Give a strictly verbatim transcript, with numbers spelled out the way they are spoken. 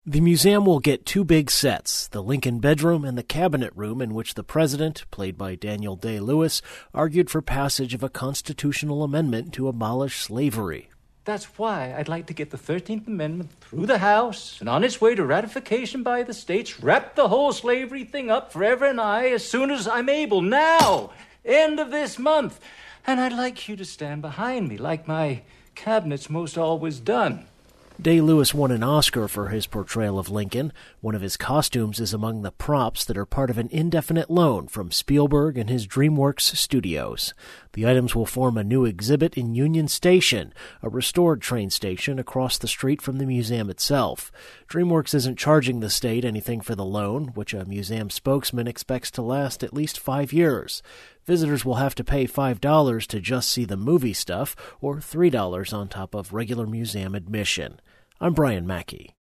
The museum will get two big sets, the Lincoln Bedroom and the Cabinet Room, in which the president, played by Daniel Day-Lewis, argued for passage of a constitutional amendment to abolish slavery. That's why I'd like to get the thirteenth Amendment through the House and on its way to ratification by the states, wrap the whole slavery thing up forever and aye as soon as I'm able. Now! End of this month. And I'd like you to stand behind me like my cabinet's most always done. Day-Lewis won an Oscar for his portrayal of Lincoln. One of his costumes is among the props that are part of an indefinite loan from Spielberg and his DreamWorks studios. The items will form a new exhibit in Union Station, a restored train station across the street from the museum itself. DreamWorks isn't charging the state anything for the loan, which a museum spokesman expects to last at least five years. Visitors will have to pay five dollars to just see the movie stuff, or three dollars on top of regular museum admission. I'm Brian Mackey.